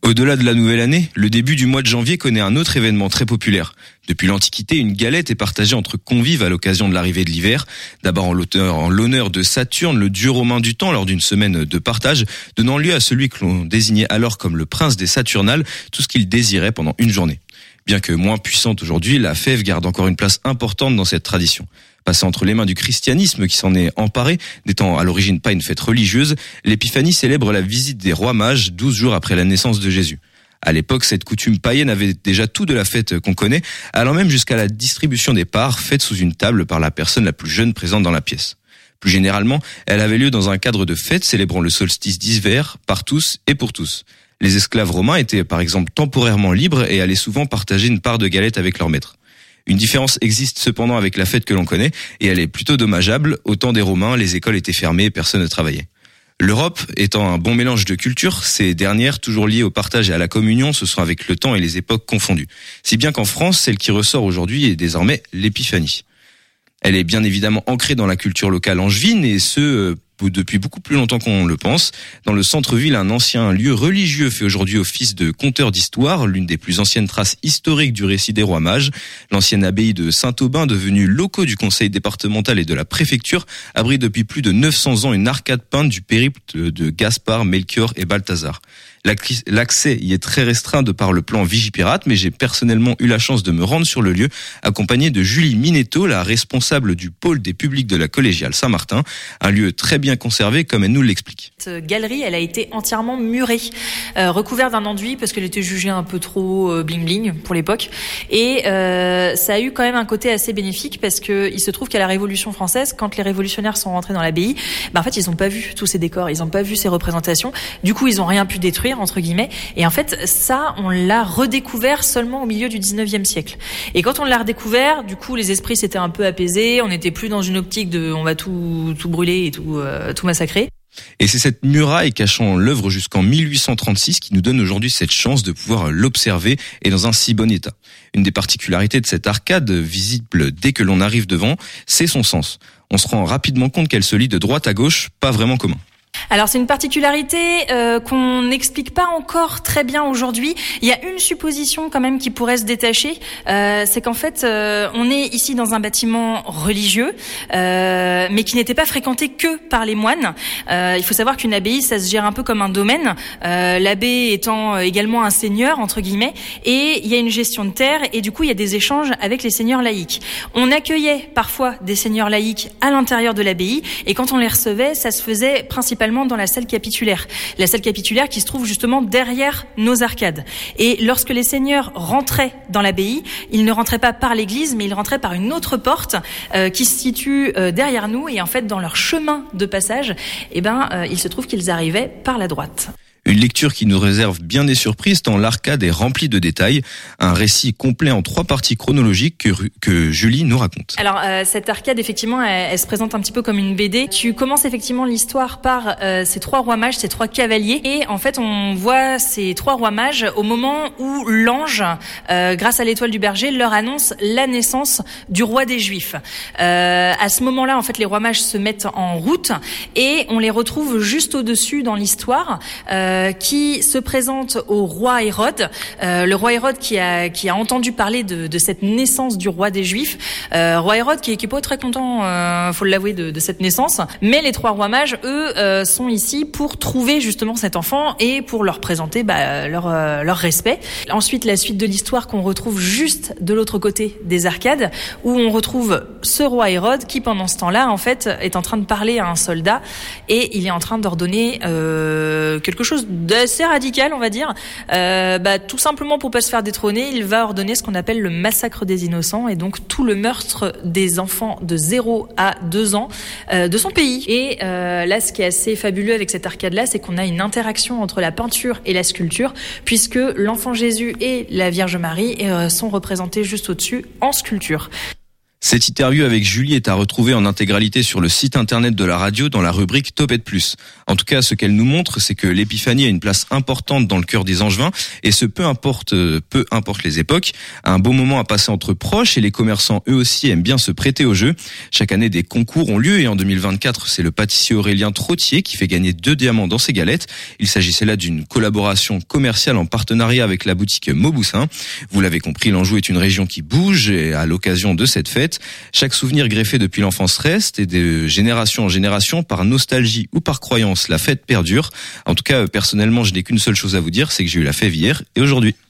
Au-delà de la nouvelle année, le début du mois de janvier connaît un autre événement très populaire. Depuis l'Antiquité, une galette est partagée entre convives à l'occasion de l'arrivée de l'hiver. D'abord en l'honneur de Saturne, le dieu romain du temps, lors d'une semaine de partage, donnant lieu à celui que l'on désignait alors comme le prince des Saturnales, tout ce qu'il désirait pendant une journée. Bien que moins puissante aujourd'hui, la fève garde encore une place importante dans cette tradition. Passée entre les mains du christianisme qui s'en est emparé, n'étant à l'origine pas une fête religieuse, l'Épiphanie célèbre la visite des rois mages 12 jours après la naissance de Jésus. À l'époque, cette coutume païenne avait déjà tout de la fête qu'on connaît, allant même jusqu'à la distribution des parts faite sous une table par la personne la plus jeune présente dans la pièce. Plus généralement, elle avait lieu dans un cadre de fête célébrant le solstice d'hiver par tous et pour tous. Les esclaves romains étaient par exemple temporairement libres et allaient souvent partager une part de galette avec leur maître. Une différence existe cependant avec la fête que l'on connaît, et elle est plutôt dommageable. Au temps des Romains, les écoles étaient fermées et personne ne travaillait. L'Europe étant un bon mélange de cultures, ces dernières, toujours liées au partage et à la communion, se sont avec le temps et les époques confondues. Si bien qu'en France, celle qui ressort aujourd'hui est désormais l'Épiphanie. Elle est bien évidemment ancrée dans la culture locale angevine, et ce, depuis beaucoup plus longtemps qu'on le pense. Dans le centre-ville, un ancien lieu religieux fait aujourd'hui office de conteur d'histoire, l'une des plus anciennes traces historiques du récit des rois mages. L'ancienne abbaye de Saint-Aubin, devenue locaux du conseil départemental et de la préfecture, abrite depuis plus de 900 ans une arcade peinte du périple de Gaspard, Melchior et Balthazar. L'accès y est très restreint de par le plan Vigipirate, mais j'ai personnellement eu la chance de me rendre sur le lieu, accompagné de Julie Minetto, la responsable du pôle des publics de la collégiale Saint-Martin, un lieu très bien conservé comme elle nous l'explique. Cette galerie, elle a été entièrement murée, recouverte d'un enduit parce qu'elle était jugée un peu trop bling-bling pour l'époque. Et ça a eu quand même un côté assez bénéfique parce que il se trouve qu'à la Révolution française, quand les révolutionnaires sont rentrés dans l'abbaye, en fait, ils n'ont pas vu tous ces décors, ils n'ont pas vu ces représentations. Du coup, ils n'ont rien pu détruire, entre guillemets. Et en fait, ça, on l'a redécouvert seulement au milieu du 19e siècle. Et quand on l'a redécouvert, du coup, les esprits s'étaient un peu apaisés. On n'était plus dans une optique de on va tout brûler et tout massacrer. Et c'est cette muraille cachant l'œuvre jusqu'en 1836 qui nous donne aujourd'hui cette chance de pouvoir l'observer et dans un si bon état. Une des particularités de cette arcade, visible dès que l'on arrive devant, c'est son sens. On se rend rapidement compte qu'elle se lit de droite à gauche, pas vraiment commun. Alors c'est une particularité qu'on n'explique pas encore très bien aujourd'hui. Il y a une supposition quand même qui pourrait se détacher, c'est qu'en fait on est ici dans un bâtiment religieux, mais qui n'était pas fréquenté que par les moines. Il faut savoir qu'une abbaye, ça se gère un peu comme un domaine, l'abbé étant également un seigneur entre guillemets, et il y a une gestion de terre et du coup il y a des échanges avec les seigneurs laïcs. On accueillait parfois des seigneurs laïcs à l'intérieur de l'abbaye, et quand on les recevait, ça se faisait principalement dans la salle capitulaire. La salle capitulaire qui se trouve justement derrière nos arcades. Et lorsque les seigneurs rentraient dans l'abbaye, ils ne rentraient pas par l'église, mais ils rentraient par une autre porte qui se situe derrière nous. Et en fait, dans leur chemin de passage, il se trouve qu'ils arrivaient par la droite. Une lecture qui nous réserve bien des surprises tant l'arcade est remplie de détails. Un récit complet en 3 parties chronologiques que Julie nous raconte. Alors cette arcade effectivement elle se présente un petit peu comme une BD. Tu commences effectivement l'histoire par ces 3 rois mages, ces 3 cavaliers, et en fait on voit ces 3 rois mages au moment où l'ange, grâce à l'étoile du berger, leur annonce la naissance du roi des Juifs. À ce moment-là en fait les rois mages se mettent en route et on les retrouve juste au-dessus dans l'histoire. Qui se présente au roi Hérode, le roi Hérode qui a entendu parler de cette naissance du roi des Juifs, roi Hérode qui est pas très content, faut l'avouer, de cette naissance. Mais les 3 rois mages, eux, sont ici pour trouver justement cet enfant et pour leur présenter leur respect. Ensuite, la suite de l'histoire qu'on retrouve juste de l'autre côté des arcades, où on retrouve ce roi Hérode qui, pendant ce temps-là, en fait, est en train de parler à un soldat et il est en train d'ordonner quelque chose d'assez radical, on va dire. Tout simplement pour pas se faire détrôner, il va ordonner ce qu'on appelle le massacre des innocents, et donc tout le meurtre des enfants de 0 à 2 ans de son pays. Et là, ce qui est assez fabuleux avec cette arcade-là, c'est qu'on a une interaction entre la peinture et la sculpture, puisque l'enfant Jésus et la Vierge Marie sont représentés juste au-dessus en sculpture. Cette interview avec Julie est à retrouver en intégralité sur le site internet de la radio dans la rubrique Topette Plus. En tout cas, ce qu'elle nous montre, c'est que l'épiphanie a une place importante dans le cœur des Angevins et ce peu importe les époques. Un beau moment à passer entre proches et les commerçants eux aussi aiment bien se prêter au jeu. Chaque année, des concours ont lieu et en 2024, c'est le pâtissier Aurélien Trottier qui fait gagner 2 diamants dans ses galettes. Il s'agissait là d'une collaboration commerciale en partenariat avec la boutique Mauboussin. Vous l'avez compris, l'Anjou est une région qui bouge et à l'occasion de cette fête, chaque souvenir greffé depuis l'enfance reste et de génération en génération, par nostalgie ou par croyance, la fête perdure. En tout cas, personnellement, je n'ai qu'une seule chose à vous dire, c'est que j'ai eu la fève hier et aujourd'hui.